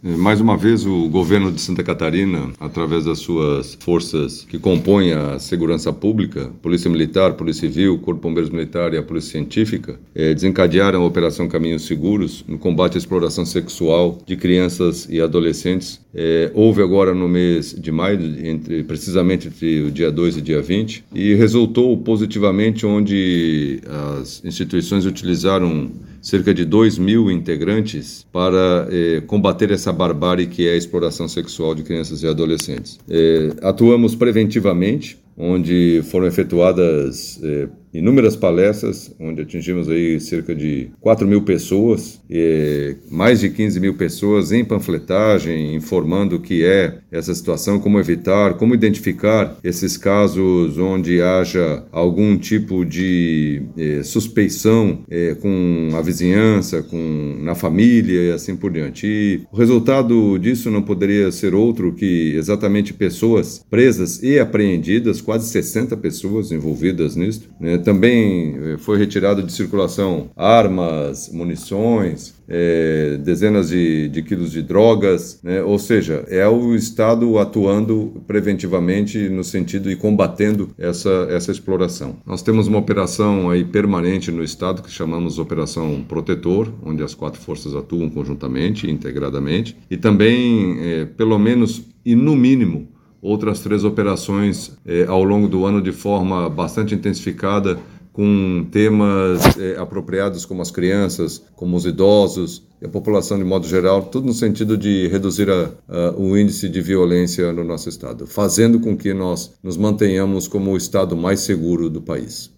Mais uma vez, o governo de Santa Catarina, através das suas forças que compõem a segurança pública, Polícia Militar, Polícia Civil, Corpo de Bombeiros Militar e a Polícia Científica, desencadearam a Operação Caminhos Seguros no combate à exploração sexual de crianças e adolescentes. Houve agora no mês de maio, precisamente entre o dia 2 e dia 20, e resultou positivamente, onde as instituições utilizaram cerca de 2.000 integrantes para combater essa barbárie que é a exploração sexual de crianças e adolescentes. Atuamos preventivamente, onde foram efetuadas inúmeras palestras, onde atingimos aí cerca de 4.000 pessoas, mais de 15.000 pessoas em panfletagem, informando o que é essa situação, como evitar, como identificar esses casos onde haja algum tipo de suspeição com a vizinhança, na família e assim por diante. E o resultado disso não poderia ser outro que exatamente pessoas presas e apreendidas, quase 60 pessoas envolvidas nisso, né? Também foi retirado de circulação armas, munições, dezenas de quilos de drogas, né? Ou seja, é o Estado atuando preventivamente no sentido e combatendo essa exploração. Nós temos uma operação aí permanente no Estado que chamamos Operação Protetor, onde as 4 forças atuam conjuntamente, integradamente, e também, pelo menos e no mínimo, outras 3 operações ao longo do ano de forma bastante intensificada, com temas apropriados como as crianças, como os idosos e a população de modo geral, tudo no sentido de reduzir o índice de violência no nosso estado, fazendo com que nós nos mantenhamos como o estado mais seguro do país.